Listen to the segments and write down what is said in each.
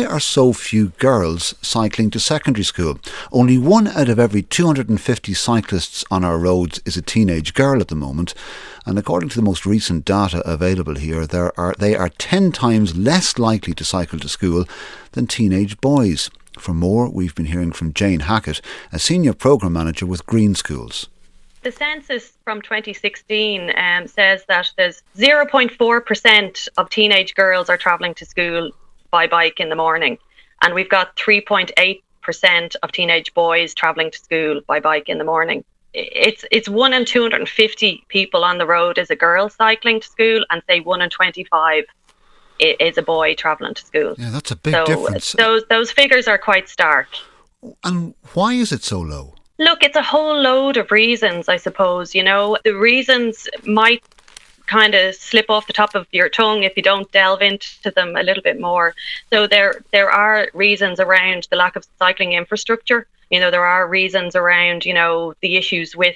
are so few girls cycling to secondary school? Only 1 out of every 250 cyclists on our roads is a teenage girl at the moment, and according to the most recent data available here, they are 10 times less likely to cycle to school than teenage boys. For more, we've been hearing from Jane Hackett, a senior programme manager with Green Schools. The census from 2016 says that there's 0.4% of teenage girls are travelling to school by bike in the morning, and we've got 3.8% of teenage boys travelling to school by bike in the morning. It's 1 in 250 people on the road is a girl cycling to school, and say 1 in 25 is a boy travelling to school. Yeah, that's a big difference. Those figures are quite stark. And why is it so low? Look, it's a whole load of reasons, I suppose. You know, the reasons might kind of slip off the top of your tongue if you don't delve into them a little bit more. So there are reasons around the lack of cycling infrastructure. You know, there are reasons around, you know, the issues with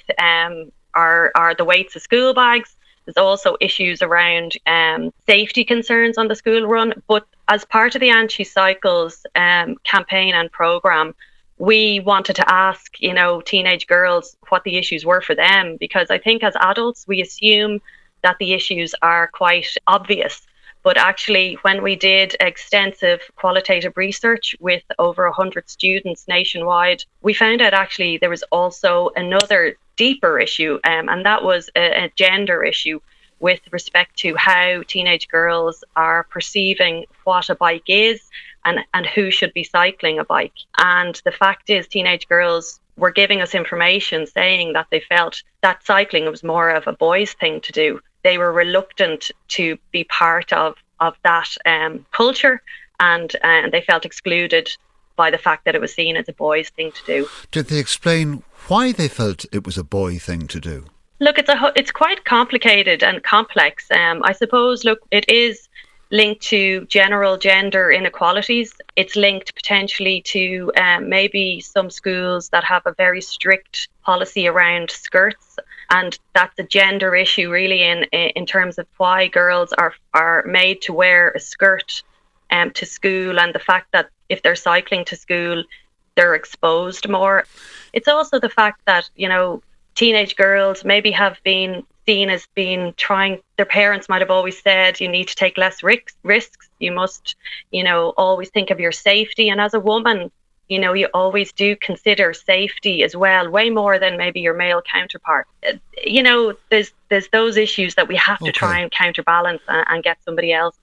are the weights of school bags. There's also issues around safety concerns on the school run. But as part of the Anti-Cycles campaign and programme, we wanted to ask, you know, teenage girls what the issues were for them, because I think as adults we assume that the issues are quite obvious. But actually, when we did extensive qualitative research with over 100 students nationwide, we found out actually there was also another deeper issue, and that was a gender issue with respect to how teenage girls are perceiving what a bike is and who should be cycling a bike. And the fact is, teenage girls were giving us information saying that they felt that cycling was more of a boys' thing to do. They were reluctant to be part of that culture, and they felt excluded by the fact that it was seen as a boys' thing to do. Did they explain why they felt it was a boy thing to do? Look, it's quite complicated and complex. I suppose, look, it is linked to general gender inequalities. It's linked potentially to maybe some schools that have a very strict policy around skirts, and that's a gender issue really in terms of why girls are made to wear a skirt to school, and the fact that if they're cycling to school, they're exposed more. It's also the fact that, you know, teenage girls maybe have been seen as being their parents might have always said you need to take less risks, you must, you know, always think of your safety. And as a woman, you know, you always do consider safety as well, way more than maybe your male counterpart. You know, there's those issues that we have to try and counterbalance and get somebody else,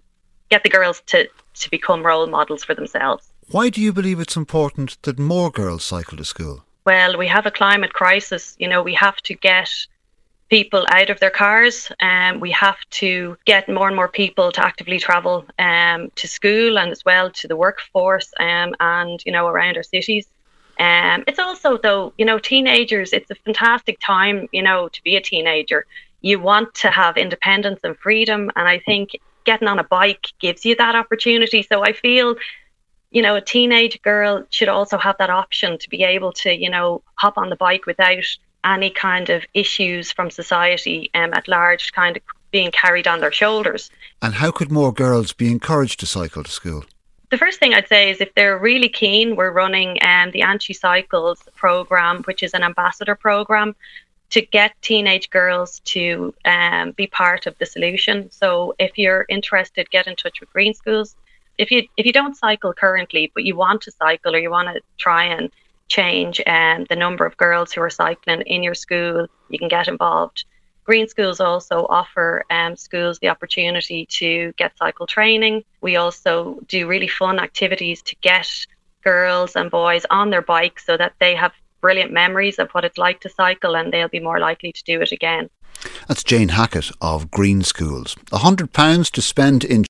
get the girls to become role models for themselves. Why do you believe it's important that more girls cycle to school? Well, we have a climate crisis. You know, we have to get people out of their cars, and we have to get more and more people to actively travel to school and as well to the workforce and, you know, around our cities. It's also, though, you know, teenagers, it's a fantastic time, you know, to be a teenager. You want to have independence and freedom, and I think getting on a bike gives you that opportunity. So I feel, you know, a teenage girl should also have that option to be able to, you know, hop on the bike without any kind of issues from society at large kind of being carried on their shoulders. And how could more girls be encouraged to cycle to school? The first thing I'd say is if they're really keen, we're running the Anti-Cycles programme, which is an ambassador programme to get teenage girls to be part of the solution. So if you're interested, get in touch with Green Schools. If you don't cycle currently, but you want to cycle or you want to try and change the number of girls who are cycling in your school, you can get involved. Green Schools also offer schools the opportunity to get cycle training. We also do really fun activities to get girls and boys on their bikes so that they have brilliant memories of what it's like to cycle, and they'll be more likely to do it again. That's Jane Hackett of Green Schools. £100 to spend in